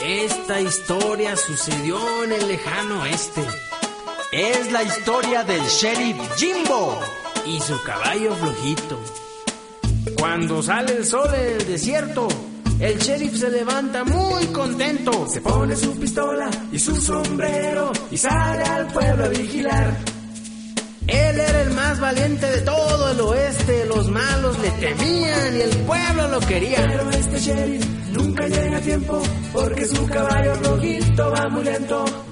Esta historia sucedió en el lejano oeste. Es la historia del sheriff Jimbo y su caballo flojito. Cuando sale el sol en el desierto, el sheriff se levanta muy contento. Se pone su pistola y su sombrero y sale al pueblo a vigilar. Él era el más valiente de todo el oeste. Los malos le temían y el pueblo lo quería. Pero este sheriff nunca llega a tiempo porque su caballo flojito va muy lento.